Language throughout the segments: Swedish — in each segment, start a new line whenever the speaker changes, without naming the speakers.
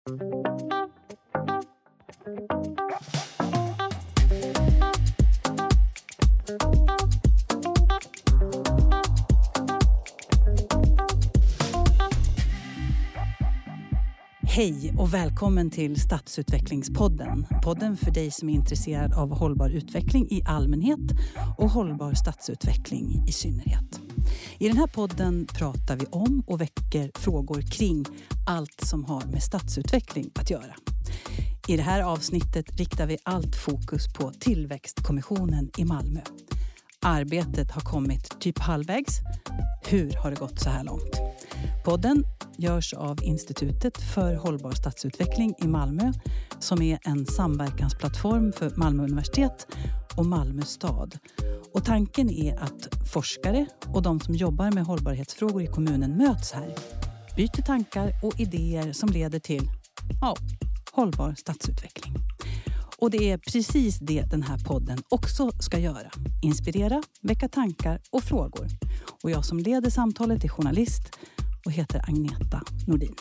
Hej och välkommen till Stadsutvecklingspodden. Podden för dig som är intresserad av hållbar utveckling i allmänhet och hållbar stadsutveckling i synnerhet. I den här podden pratar vi om och väcker frågor kring allt som har med stadsutveckling att göra. I det här avsnittet riktar vi allt fokus på Tillväxtkommissionen i Malmö. Arbetet har kommit typ halvvägs. Hur har det gått så här långt? Podden görs av Institutet för hållbar stadsutveckling i Malmö som är en samverkansplattform för Malmö universitet och Malmö stad. Och tanken är att forskare och de som jobbar med hållbarhetsfrågor i kommunen möts här. Byter tankar och idéer som leder till hållbar stadsutveckling. Och det är precis det den här podden också ska göra. Inspirera, väcka tankar och frågor. Och jag som leder samtalet är journalist och heter Agneta Nordin.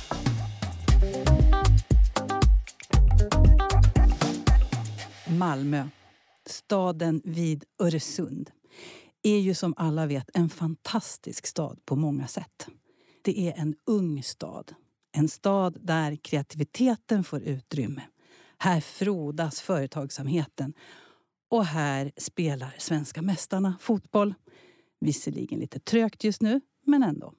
Malmö, staden vid Öresund, är ju som alla vet en fantastisk stad på många sätt. Det är en ung stad. En stad där kreativiteten får utrymme. Här frodas företagsamheten. Och här spelar svenska mästarna fotboll. Visserligen lite trögt just nu, men ändå.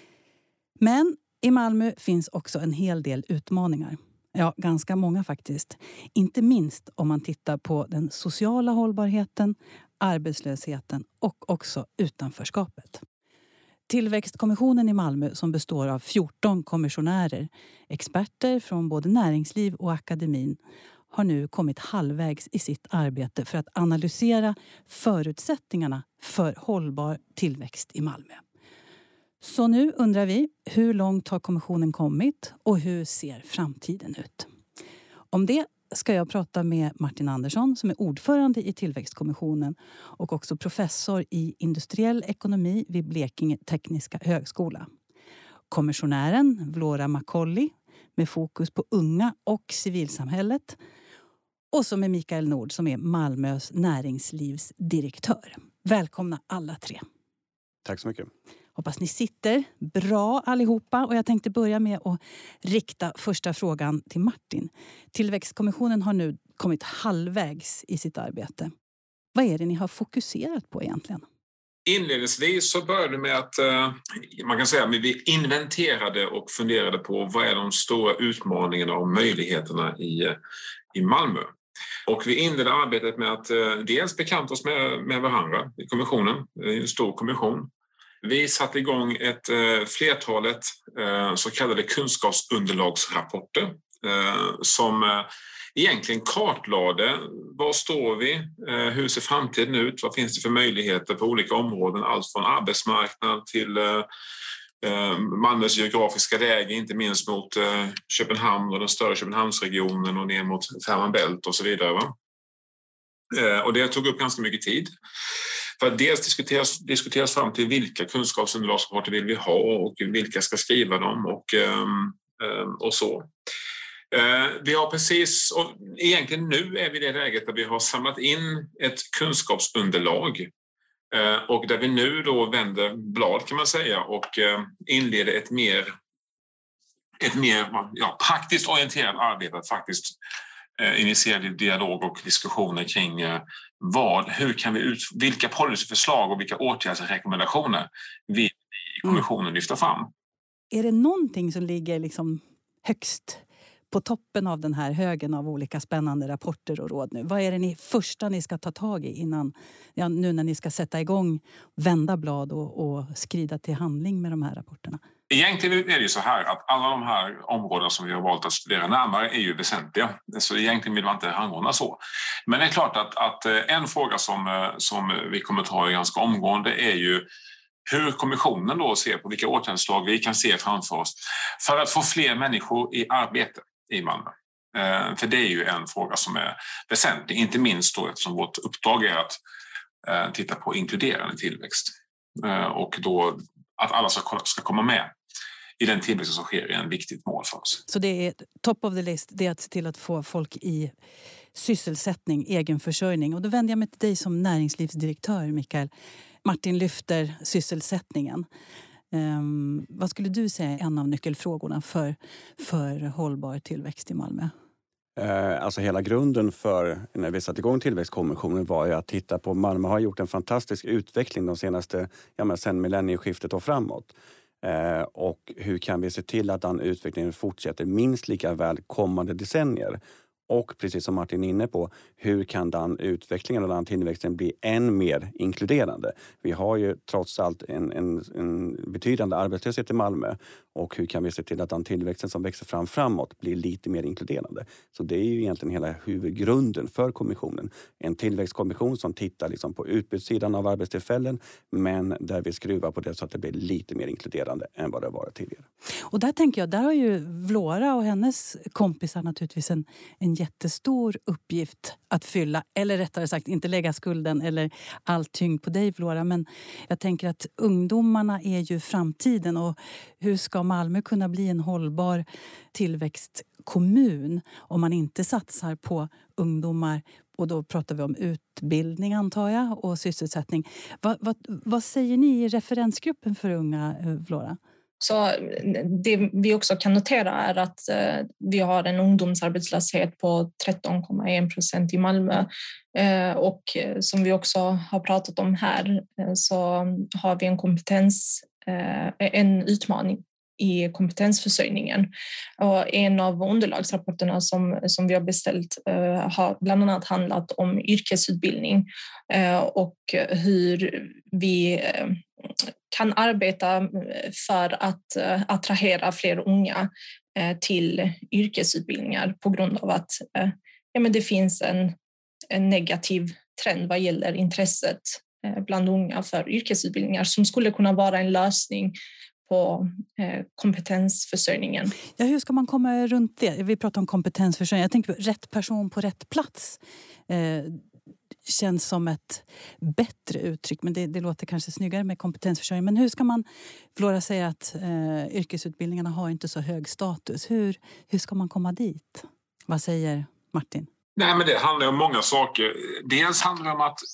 Men i Malmö finns också en hel del utmaningar. Ja, ganska många faktiskt. Inte minst om man tittar på den sociala hållbarheten, arbetslösheten och också utanförskapet. Tillväxtkommissionen i Malmö som består av 14 kommissionärer, experter från både näringsliv och akademin, har nu kommit halvvägs i sitt arbete för att analysera förutsättningarna för hållbar tillväxt i Malmö. Så nu undrar vi, hur långt har kommissionen kommit och hur ser framtiden ut? Om det ska jag prata med Martin Andersson som är ordförande i Tillväxtkommissionen och också professor i industriell ekonomi vid Blekinge tekniska högskola. Kommissionären Vlora Macaulay med fokus på unga och civilsamhället. Och så med Mikael Nord som är Malmös näringslivsdirektör. Välkomna alla tre.
Tack så mycket.
Hoppas ni sitter bra allihopa och jag tänkte börja med att rikta första frågan till Martin. Tillväxtkommissionen har nu kommit halvvägs i sitt arbete. Vad är det ni har fokuserat på egentligen?
Inledningsvis så började med att man kan säga att vi inventerade och funderade på vad är de stora utmaningarna och möjligheterna i Malmö. Och vi inledde arbetet med att dels bekanta oss med varandra i kommissionen, en stor kommission. Vi satte igång ett flertalet så kallade kunskapsunderlagsrapporter som egentligen kartlade var står vi, hur ser framtiden ut, vad finns det för möjligheter på olika områden, allt från arbetsmarknad till Malmös geografiska läge, inte minst mot Köpenhamn och den större Köpenhamnsregionen och ner mot Fehmarn Bält och så vidare. Va? Och det tog upp ganska mycket tid. För att dels diskuteras fram till vilka kunskapsunderlagsrapporter vill vi ha och vilka ska skriva dem och så. Vi har precis, och egentligen nu är vi i det läget där vi har samlat in ett kunskapsunderlag och där vi nu då vänder blad kan man säga och inleder ett mer praktiskt orienterat arbete att faktiskt initiera dialog och diskussioner kring vilka policyförslag och vilka åtgärdsrekommendationer vi i kommissionen lyfter fram.
Är det någonting som ligger liksom högst på toppen av den här högen av olika spännande rapporter och råd nu? Vad är det första ni ska ta tag i innan, nu när ni ska sätta igång, vända blad och skrida till handling med de här rapporterna?
Egentligen är det ju så här att alla de här områdena som vi har valt att studera närmare är ju väsentliga. Så egentligen vill man inte rangordna så. Men det är klart att en fråga som vi kommer ta i ganska omgående är ju hur kommissionen då ser på vilka åtgärdsslag vi kan se framför oss för att få fler människor i arbete i Malmö. För det är ju en fråga som är väsentlig, inte minst då eftersom vårt uppdrag är att titta på inkluderande tillväxt och då att alla ska komma med i den tillväxt som sker är ett viktigt mål för oss.
Så det är top of the list, det är att se till att få folk i sysselsättning, egenförsörjning. Och då vänder jag mig till dig som näringslivsdirektör, Mikael. Martin lyfter sysselsättningen. Vad skulle du säga är en av nyckelfrågorna för hållbar tillväxt i Malmö?
Alltså hela grunden för när vi satte igång tillväxtkommissionen var ju att titta på Malmö har gjort en fantastisk utveckling de senaste, sen millennieskiftet och framåt. Och hur kan vi se till att den utvecklingen fortsätter minst lika väl kommande decennier? Och precis som Martin är inne på, hur kan den utvecklingen och den tillväxten bli än mer inkluderande? Vi har ju trots allt en betydande arbetslöshet i Malmö. Och hur kan vi se till att den tillväxten som växer framåt blir lite mer inkluderande? Så det är ju egentligen hela huvudgrunden för kommissionen. En tillväxtkommission som tittar liksom på utbudssidan av arbetstillfällen, men där vi skruvar på det så att det blir lite mer inkluderande än vad det var tidigare.
Och där tänker jag, där har ju Vlora och hennes kompisar naturligtvis en jättestor uppgift att fylla. Eller rättare sagt, inte lägga skulden eller all tyngd på dig, Vlora. Men jag tänker att ungdomarna är ju framtiden, och hur ska Malmö kunna bli en hållbar tillväxtkommun om man inte satsar på ungdomar? Och då pratar vi om utbildning, antar jag, och sysselsättning. Vad säger ni i referensgruppen för unga, Vlora?
Så det vi också kan notera är att vi har en ungdomsarbetslöshet på 13,1% i Malmö. Och som vi också har pratat om här så har vi en utmaning i kompetensförsörjningen. Och en av underlagsrapporterna som vi har beställt har bland annat handlat om yrkesutbildning och hur vi kan arbeta för att attrahera fler unga till yrkesutbildningar på grund av att det finns en negativ trend vad gäller intresset bland unga för yrkesutbildningar som skulle kunna vara en lösning på kompetensförsörjningen.
Ja, hur ska man komma runt det? Vi pratar om kompetensförsörjning. Jag tänker på rätt person på rätt plats. Känns som ett bättre uttryck, men det låter kanske snyggare med kompetensförsörjning. Men hur ska man, Vlora säger att yrkesutbildningarna har inte så hög status. Hur ska man komma dit? Vad säger Martin?
Nej, men det handlar om många saker. Dels handlar det om att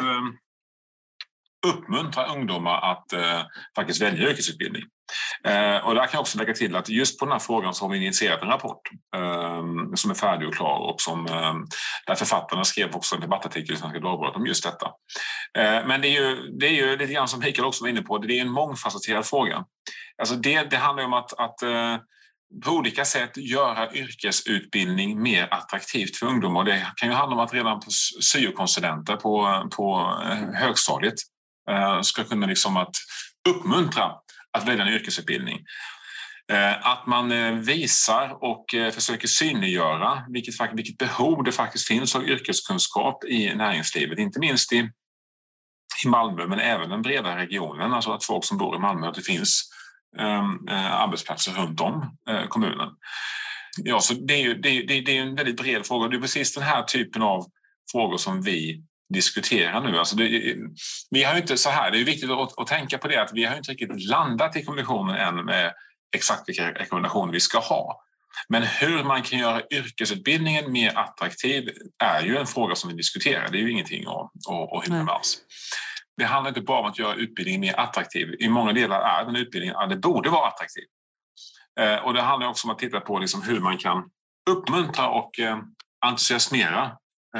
uppmuntra ungdomar att faktiskt välja yrkesutbildning. Och där kan jag också lägga till att just på den här frågan så har vi initierat en rapport som är färdig och klar, och som där författarna skrev också en debattartikel i Svenska Dagbladet om just detta. Men det är ju lite grann som Mikael också var inne på, det är en mångfacetterad fråga. Alltså det handlar om att på olika sätt göra yrkesutbildning mer attraktivt för ungdomar. Det kan ju handla om att redan på syokonsulenter på högstadiet ska kunna liksom att uppmuntra att välja en yrkesutbildning. Att man visar och försöker synliggöra vilket behov det faktiskt finns av yrkeskunskap i näringslivet. Inte minst i Malmö, men även den breda regionen. Alltså att folk som bor i Malmö, att det finns arbetsplatser runt om kommunen. Ja, så det är en väldigt bred fråga. Det är precis den här typen av frågor som vi diskuterar nu. Alltså vi har inte så här, det är viktigt att tänka på det, att vi har inte riktigt landat i kommissionen än med exakt vilka rekommendationer vi ska ha. Men hur man kan göra yrkesutbildningen mer attraktiv är ju en fråga som vi diskuterar. Det är ju ingenting att hymla med alls. Det handlar inte bara om att göra utbildningen mer attraktiv. I många delar är den utbildningen, det borde vara attraktiv. Och det handlar också om att titta på liksom hur man kan uppmuntra och entusiasmera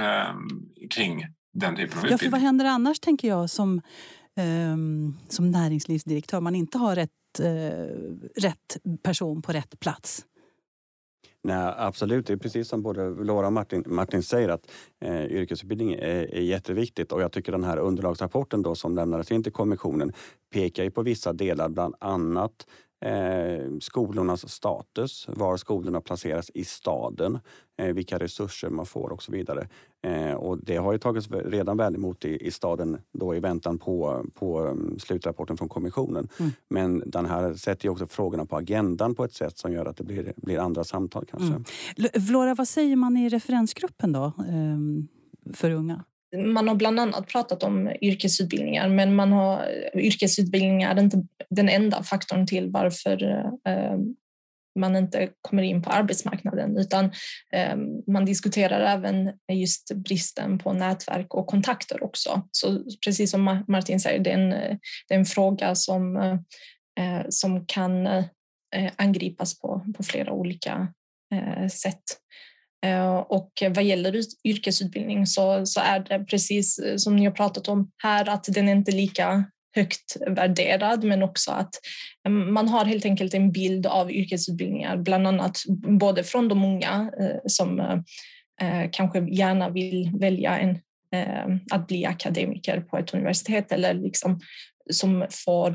kring den typen av utbildning.
Ja, för vad händer annars, tänker jag, som näringslivsdirektör? Man inte har rätt person på rätt plats.
Nej, absolut. Det är precis som både Vlora och Martin säger, att yrkesutbildning är jätteviktigt. Och jag tycker den här underlagsrapporten då, som lämnades in till kommissionen, pekar ju på vissa delar, bland annat skolornas status, var skolorna placeras i staden, vilka resurser man får och så vidare. Och det har ju tagits redan väl emot i staden då i väntan på slutrapporten från kommissionen. Men den här sätter ju också frågorna på agendan på ett sätt som gör att det blir andra samtal kanske.
Vlora, vad säger man i referensgruppen då för unga?
man har bland annat pratat om yrkesutbildningar, men yrkesutbildningar är inte den enda faktorn till varför man inte kommer in på arbetsmarknaden, utan man diskuterar även just bristen på nätverk och kontakter också. Så precis som Martin säger, det är en fråga som kan angripas på flera olika sätt. Och vad gäller yrkesutbildning så är det precis som ni har pratat om här, att den är inte lika högt värderad, men också att man har helt enkelt en bild av yrkesutbildningar, bland annat både från de unga som kanske gärna vill välja att bli akademiker på ett universitet, eller liksom som får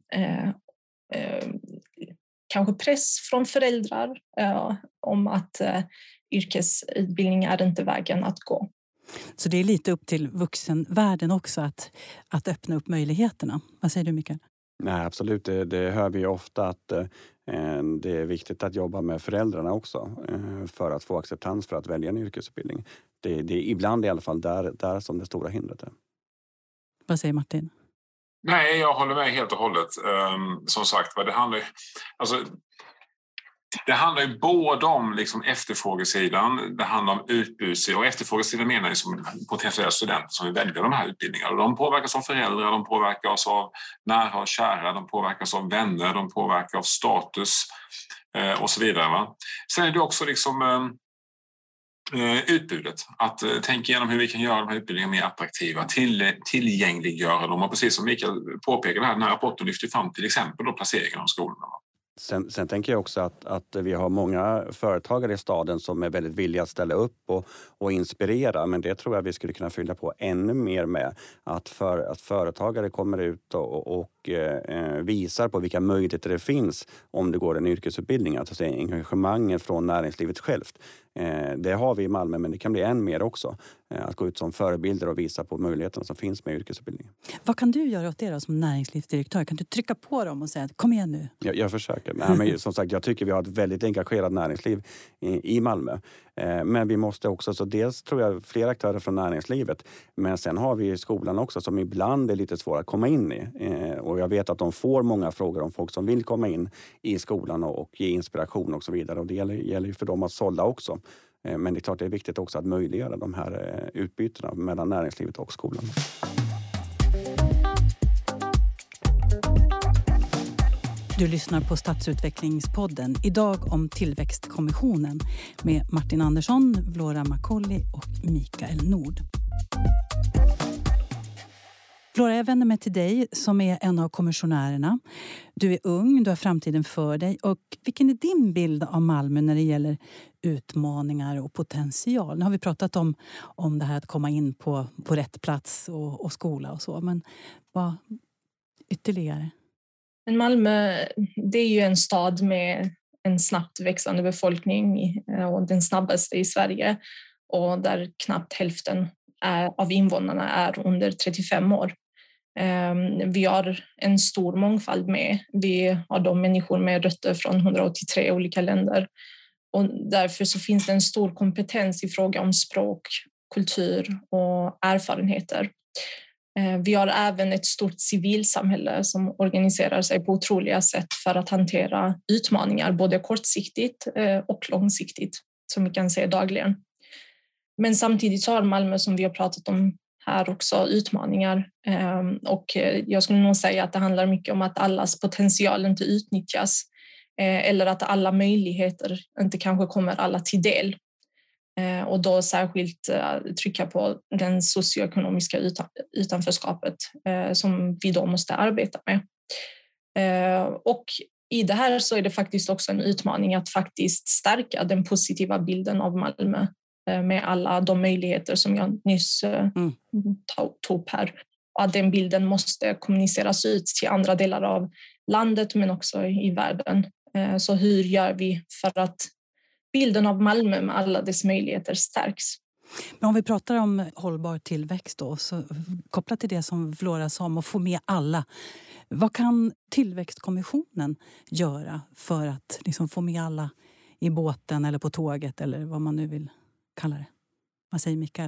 kanske press från föräldrar om att yrkesutbildning är inte vägen att gå.
Så det är lite upp till vuxenvärlden också att öppna upp möjligheterna. Vad säger du, Mikael?
Nej, absolut. Det hör vi ofta att det är viktigt att jobba med föräldrarna också för att få acceptans för att välja en yrkesutbildning. Det är ibland i alla fall där som det stora hindret är.
Vad säger Martin?
Nej, jag håller med helt och hållet. Som sagt, det handlar ju både om liksom efterfrågesidan, det handlar om utbudssidan, och efterfrågesidan menar jag som potentiella studenter som vill välja de här utbildningarna. De påverkas av föräldrar, de påverkas av nära och kära, de påverkas av vänner, de påverkas av status och så vidare. Va? Sen är det också liksom utbudet, att tänka igenom hur vi kan göra de här utbildningarna mer attraktiva, tillgängliggöra dem, och precis som Mikael påpekade här, den här rapporten lyfter fram till exempel då placeringen av skolorna.
Sen tänker jag också att vi har många företagare i staden som är väldigt villiga att ställa upp och inspirera. Men det tror jag vi skulle kunna fylla på ännu mer med. Att företagare kommer ut och visar på vilka möjligheter det finns om det går en yrkesutbildning. Alltså engagemanget från näringslivet självt. Det har vi i Malmö, men det kan bli än mer också. Att gå ut som förebilder och visa på möjligheterna som finns med yrkesutbildningen.
Vad kan du göra åt det då som näringslivsdirektör? Kan du trycka på dem och säga kom igen nu?
Jag försöker. Nej, men som sagt, jag tycker vi har ett väldigt engagerat näringsliv i Malmö. Men vi måste också, så dels tror jag fler aktörer från näringslivet, men sen har vi skolan också som ibland är lite svåra att komma in i. Och jag vet att de får många frågor om folk som vill komma in i skolan och ge inspiration och så vidare. Och det gäller ju för dem att sålla också. Men det är klart det är viktigt också att möjliggöra de här utbytena mellan näringslivet och skolan.
Du lyssnar på Stadsutvecklingspodden. Idag om Tillväxtkommissionen med Martin Andersson, Flora Macaulay och Mikael Nord. Flora, jag vänder mig till dig som är en av kommissionärerna. Du är ung, du har framtiden för dig. Och vilken är din bild av Malmö när det gäller utmaningar och potential? Nu har vi pratat om det här att komma in på rätt plats och skola och så. Men vad ytterligare?
Men Malmö, det är ju en stad med en snabbt växande befolkning och den snabbaste i Sverige. Och där knappt hälften av invånarna är under 35 år. Vi har en stor mångfald med. Vi har de människor med rötter från 183 olika länder. Och därför så finns det en stor kompetens i fråga om språk, kultur och erfarenheter. Vi har även ett stort civilsamhälle som organiserar sig på otroliga sätt för att hantera utmaningar, både kortsiktigt och långsiktigt, som vi kan se dagligen. Men samtidigt så har Malmö, som vi har pratat om här också, utmaningar. Och jag skulle nog säga att det handlar mycket om att allas potential inte utnyttjas eller att alla möjligheter inte kanske kommer alla till del. Och då särskilt trycka på den socioekonomiska utanförskapet som vi då måste arbeta med. Och i det här så är det faktiskt också en utmaning att faktiskt stärka den positiva bilden av Malmö med alla de möjligheter som jag nyss tog upp här. Och att den bilden måste kommuniceras ut till andra delar av landet men också i världen. Så hur gör vi för att bilden av Malmö med alla dess möjligheter stärks?
Men om vi pratar om hållbar tillväxt då, så kopplat till det som Flora sa om att få med alla. Vad kan Tillväxtkommissionen göra för att liksom få med alla i båten eller på tåget eller vad man nu vill kalla det? Vad säger Mikael?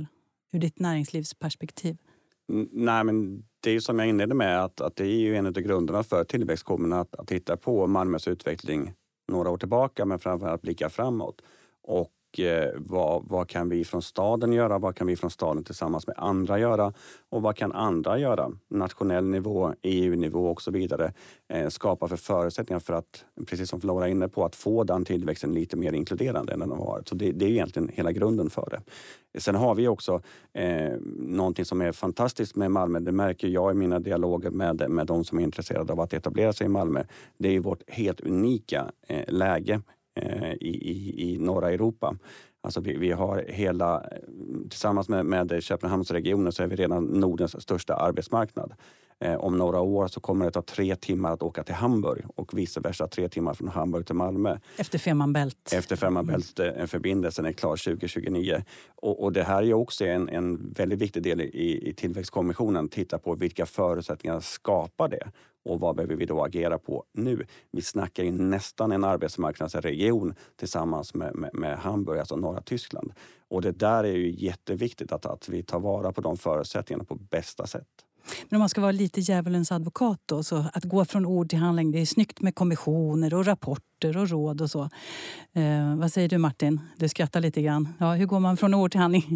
ur ditt näringslivsperspektiv?
Nej, men det är ju som jag inledde med att det är ju en av grunderna för tillväxtkommunen att titta på Malmös utveckling några år tillbaka, men framförallt blicka framåt. Och vad kan vi från staden göra? Vad kan vi från staden tillsammans med andra göra? Och vad kan andra göra? Nationell nivå, EU-nivå och så vidare. Skapa för förutsättningar för att, precis som Flora är inne på, att få den tillväxten lite mer inkluderande än den har varit. Så det är egentligen hela grunden för det. Sen har vi också någonting som är fantastiskt med Malmö. Det märker jag i mina dialoger med de som är intresserade av att etablera sig i Malmö. Det är vårt helt unika läge i norra Europa. Alltså vi har tillsammans med Köpenhamnsregionen så är vi redan Nordens största arbetsmarknad. Om några år så kommer det ta 3 timmar att åka till Hamburg och vice versa 3 timmar från Hamburg till Malmö.
Efter Fehmarn Bält.
Efter Fehmarn Bält, förbindelsen är klar 2029. Och det här är också en väldigt viktig del i tillväxtkommissionen. Titta på vilka förutsättningar skapar det. Och vad behöver vi då agera på nu? Vi snackar ju nästan en arbetsmarknadsregion tillsammans med Hamburg, alltså norra Tyskland. Och det där är ju jätteviktigt att vi tar vara på de förutsättningarna på bästa sätt.
Men om man ska vara lite djävulens advokat då, så att gå från ord till handling, det är snyggt med kommissioner och rapporter och råd och så. Vad säger du, Martin? Du skrattar lite grann. Ja, hur går man från ord till handling?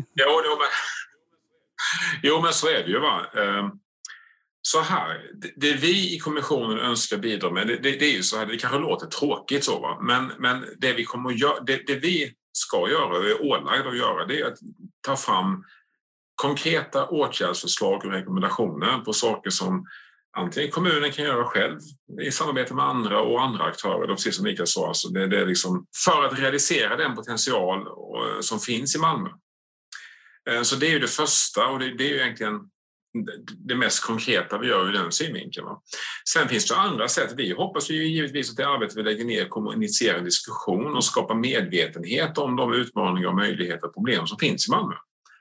Jo, men så är det ju, va. Så här, det vi i kommissionen önskar bidra med, det är ju så här, det kanske låter tråkigt så, va? Men det vi kommer att göra, det vi ska göra, det är ålagda att göra, det är att ta fram konkreta åtgärdsförslag och rekommendationer på saker som antingen kommunen kan göra själv i samarbete med andra och andra aktörer, precis som Mikael sa. Alltså det är liksom för att realisera den potential som finns i Malmö. Så det är ju det första, och det är ju egentligen det mest konkreta vi gör i den synvinkeln. Sen finns det andra sätt. Vi hoppas ju givetvis att det arbete vi lägger ner kommer att initiera en diskussion och skapa medvetenhet om de utmaningar och möjligheter och problem som finns i Malmö.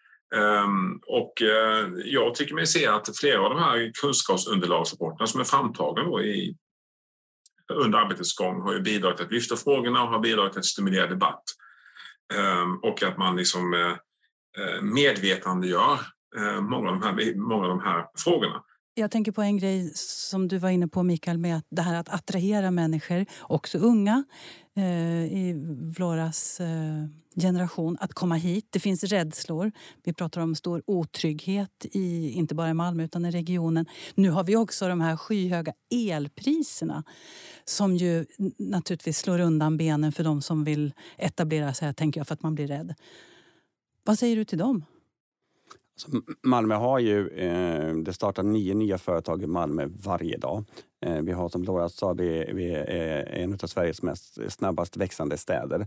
Jag tycker mig se att flera av de här kunskapsunderlagsrapporterna som är framtagna under arbetets gång har ju bidragit till att lyfta frågorna och har bidragit till att stimulera debatt. Och att man liksom medvetandegör många av de här frågorna.
Jag tänker på en grej som du var inne på, Mikael, med det här att attrahera människor, också unga i Floras generation, att komma hit. Det finns rädslor. Vi pratar om stor otrygghet inte bara i Malmö utan i regionen. Nu har vi också de här skyhöga elpriserna som ju naturligtvis slår undan benen för de som vill etablera sig, tänker jag, för att man blir rädd. Vad säger du till dem?
Malmö har ju, det startar 9 nya företag i Malmö varje dag. Vi har, som Laura sa, vi är en av Sveriges snabbast växande städer.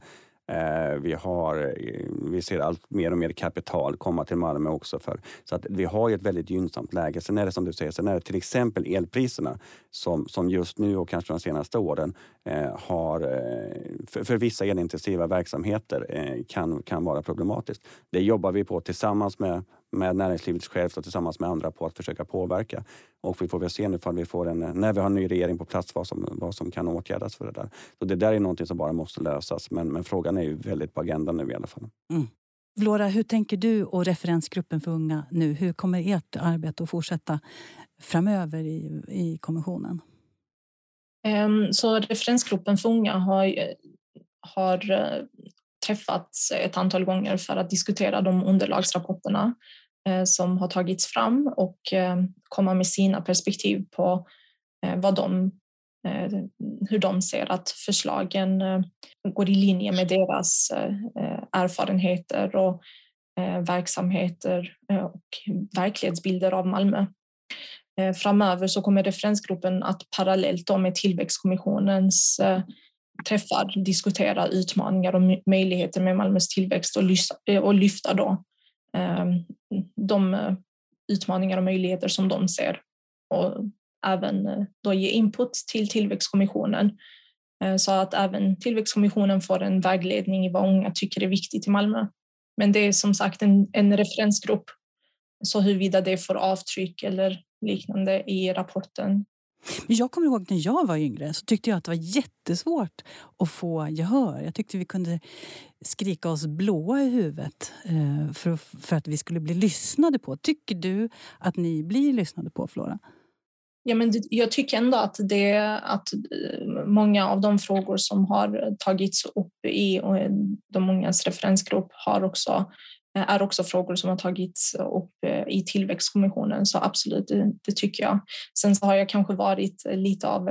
Vi ser allt mer och mer kapital komma till Malmö också. Så att vi har ju ett väldigt gynnsamt läge. Sen är det som du säger, sen är det till exempel elpriserna som just nu och kanske de senaste åren har för vissa elintensiva verksamheter kan vara problematiskt. Det jobbar vi på tillsammans med näringslivets självt och tillsammans med andra på att försöka påverka. Och vi får väl se nu när vi har en ny regering på plats vad som kan åtgärdas för det där. Så det där är någonting som bara måste lösas. Men frågan är ju väldigt på agendan nu i alla fall.
Mm. Flora, hur tänker du och referensgruppen för unga nu? Hur kommer ert arbete att fortsätta framöver i kommissionen?
Så referensgruppen för unga har träffats ett antal gånger för att diskutera de underlagsrapporterna som har tagits fram och komma med sina perspektiv på hur de ser att förslagen går i linje med deras erfarenheter och verksamheter och verklighetsbilder av Malmö. Framöver så kommer referensgruppen att parallellt med tillväxtkommissionens träffar diskutera utmaningar och möjligheter med Malmös tillväxt och lyfta då de utmaningar och möjligheter som de ser och även då ge input till tillväxtkommissionen så att även tillväxtkommissionen får en vägledning i vad unga tycker är viktigt i Malmö. Men det är som sagt en referensgrupp, så huruvida det får avtryck eller liknande i rapporten
Men jag kommer ihåg när jag var yngre så tyckte jag att det var jättesvårt att få gehör. Jag tyckte vi kunde skrika oss blåa i huvudet för att vi skulle bli lyssnade på. Tycker du att ni blir lyssnade på, Flora?
Ja, men jag tycker ändå att många av de frågor som har tagits upp i de mångas referensgrupp är också frågor som har tagits upp i tillväxtkommissionen. Så absolut, det tycker jag. Sen så har jag kanske varit lite av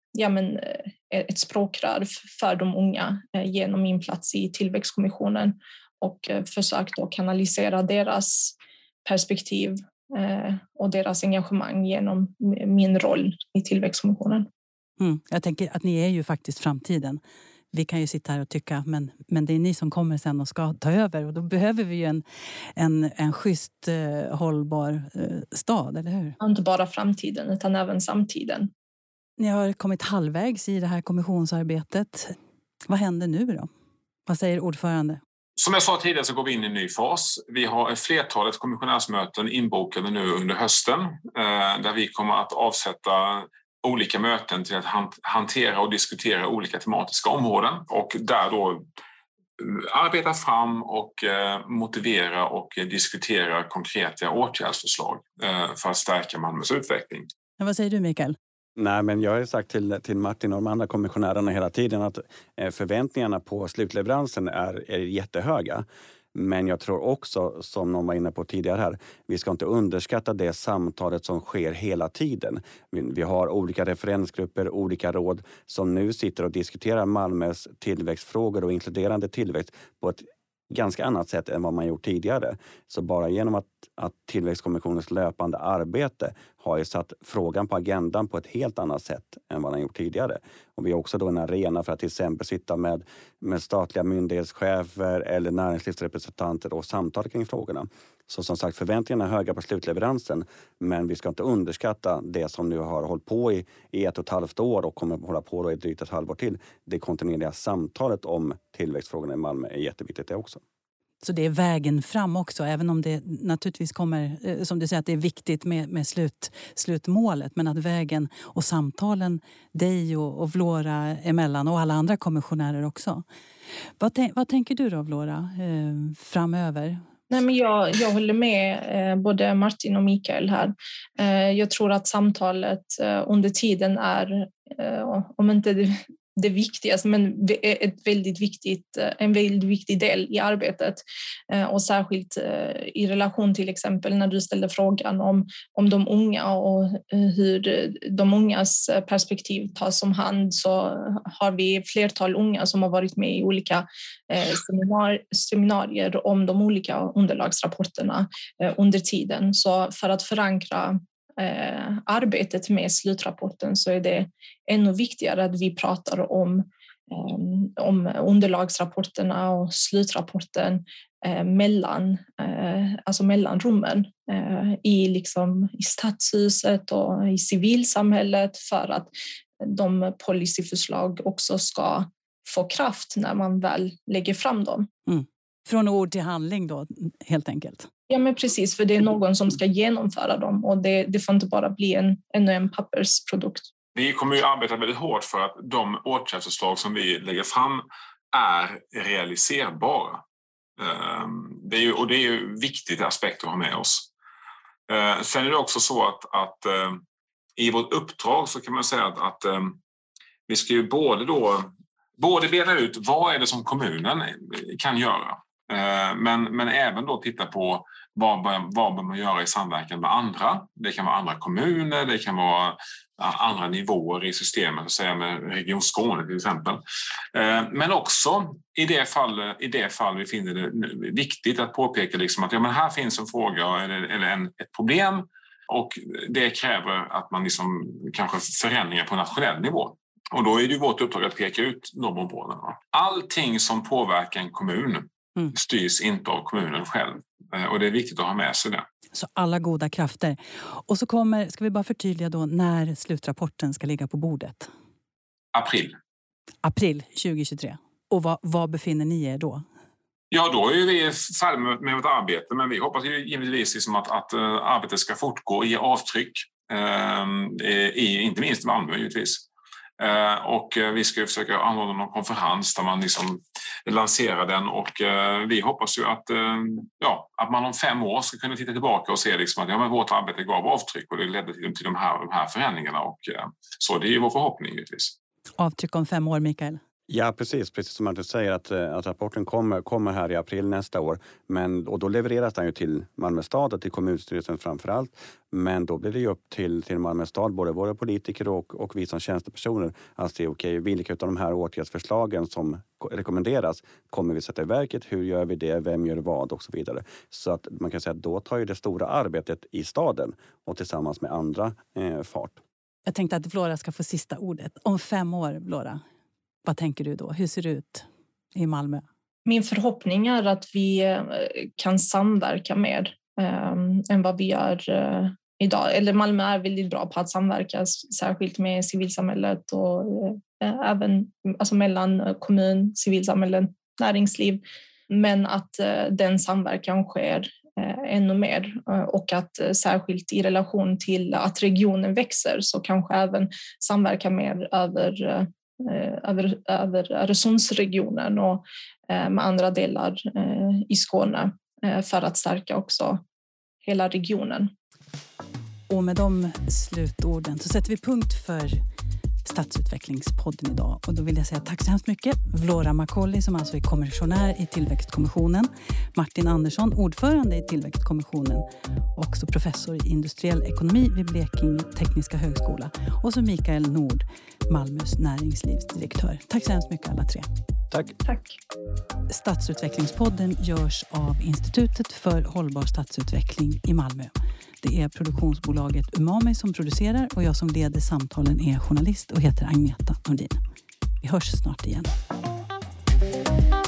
ett språkrör för de unga genom min plats i tillväxtkommissionen och försökt att kanalisera deras perspektiv och deras engagemang genom min roll i tillväxtkommissionen.
Jag tänker att ni är ju faktiskt framtiden. Vi kan ju sitta här och tycka, men det är ni som kommer sen och ska ta över. Och då behöver vi ju en schysst, hållbar stad, eller hur?
Inte bara framtiden, utan även samtiden.
Ni har kommit halvvägs i det här kommissionsarbetet. Vad händer nu då? Vad säger ordförande?
Som jag sa tidigare så går vi in i en ny fas. Vi har ett flertalet kommissionärsmöten inbokade nu under hösten där vi kommer att avsätta olika möten till att hantera och diskutera olika tematiska områden och där då arbeta fram och motivera och diskutera konkreta åtgärdsförslag för att stärka Malmös utveckling.
Men vad säger du, Mikael?
Nej, men jag har sagt till Martin och de andra kommissionärerna hela tiden att förväntningarna på slutleveransen är jättehöga. Men jag tror också, som någon var inne på tidigare här, vi ska inte underskatta det samtalet som sker hela tiden. Vi har olika referensgrupper, olika råd som nu sitter och diskuterar Malmös tillväxtfrågor och inkluderande tillväxt på ett ganska annat sätt än vad man gjort tidigare. Så bara genom att tillväxtkommissionens löpande arbete har ju satt frågan på agendan på ett helt annat sätt än vad den gjort tidigare. Och vi har också då en arena för att till exempel sitta med statliga myndighetschefer eller näringslivsrepresentanter och samtala kring frågorna. Så som sagt, förväntningarna är höga på slutleveransen, men vi ska inte underskatta det som nu har hållit på i 1,5 år och kommer att hålla på i drygt ett halvår till. Det kontinuerliga samtalet om tillväxtfrågorna i Malmö är jätteviktigt det också.
Så det är vägen fram också, även om det naturligtvis kommer, som du säger, att det är viktigt med slutmålet. Men att vägen och samtalen, dig och Flora emellan och alla andra kommissionärer också. Vad tänker du då, Flora, framöver?
Nej, men jag håller med både Martin och Mikael här. Jag tror att samtalet under tiden är, om inte det viktigaste, men det är en väldigt viktig del i arbetet. Och särskilt i relation till exempel när du ställde frågan om de unga och hur de ungas perspektiv tas om hand, så har vi flertal unga som har varit med i olika seminarier om de olika underlagsrapporterna under tiden. Så för att förankra arbetet med slutrapporten så är det ännu viktigare att vi pratar om underlagsrapporterna och slutrapporten mellan rummen i stadshuset och i civilsamhället, för att de policyförslag också ska få kraft när man väl lägger fram dem.
Från ord till handling då, helt enkelt.
Ja, men precis, för det är någon som ska genomföra dem och det får inte bara bli ännu en pappersprodukt. Vi kommer ju arbeta väldigt hårt för att de åtgärdsförslag som vi lägger fram är realiserbara. Det är ju viktigt aspekt att ha med oss. Sen är det också så att i vårt uppdrag så kan man säga att vi ska ju både bena ut vad är det som kommunen kan göra. Men även då titta på vad bör man göra i samverkan med andra. Det kan vara andra kommuner, det kan vara andra nivåer i systemet, så att säga, med Region Skåne till exempel. Men också i det fall vi finner det viktigt att påpeka att här finns en fråga eller ett problem, och det kräver att man kanske förändringar på nationell nivå. Och då är det vårt uppdrag att peka ut de områdena. Allting som påverkar en kommun styrs inte av kommunen själv. Och det är viktigt att ha med sig det.
Så alla goda krafter. Och så ska vi bara förtydliga då när slutrapporten ska ligga på bordet? April 2023. Och vad befinner ni er då?
Ja, då är vi färdiga med vårt arbete, men vi hoppas ju givetvis att arbetet ska fortgå i avtryck inte minst i Malmö givetvis. Och vi ska försöka anordna någon konferens där man liksom lanserar den, och vi hoppas ju att man om 5 år ska kunna titta tillbaka och se liksom att vårt arbete gav avtryck och det ledde till de här förändringarna, och så det är ju vår förhoppning givetvis.
Avtryck om 5 år, Mikael?
Ja, precis som att du säger att rapporten kommer här i april nästa år. Och då levereras den ju till Malmö stad och till kommunstyrelsen framför allt. Men då blir det ju upp till Malmö stad, både våra politiker och vi som tjänstepersoner, att se vilka av de här åtgärdsförslagen som rekommenderas kommer vi sätta i verket, hur gör vi det, vem gör vad och så vidare. Så att man kan säga att då tar ju det stora arbetet i staden och tillsammans med andra fart.
Jag tänkte att Flora ska få sista ordet. Om 5 år, Flora. Vad tänker du då? Hur ser det ut i Malmö?
Min förhoppning är att vi kan samverka mer än vad vi gör idag. Eller Malmö är väldigt bra på att samverka, särskilt med civilsamhället och även mellan kommun, civilsamhällen, näringsliv. Men att den samverkan sker ännu mer, och att särskilt i relation till att regionen växer så kanske även samverka mer över Öresundsregionen och med andra delar i Skåne för att stärka också hela regionen.
Och med de slutorden så sätter vi punkt för Stadsutvecklingspodden idag. Och då vill jag säga tack så hemskt mycket. Flora Macaulay som alltså är kommissionär i Tillväxtkommissionen. Martin Andersson, ordförande i Tillväxtkommissionen. Också professor i industriell ekonomi vid Blekinge Tekniska högskola. Och så Mikael Nord, Malmös näringslivsdirektör. Tack så hemskt mycket alla 3.
Tack.
Stadsutvecklingspodden görs av Institutet för hållbar stadsutveckling i Malmö. Det är produktionsbolaget Umami som producerar och jag som leder samtalen är journalist och heter Agneta Nordin. Vi hörs snart igen.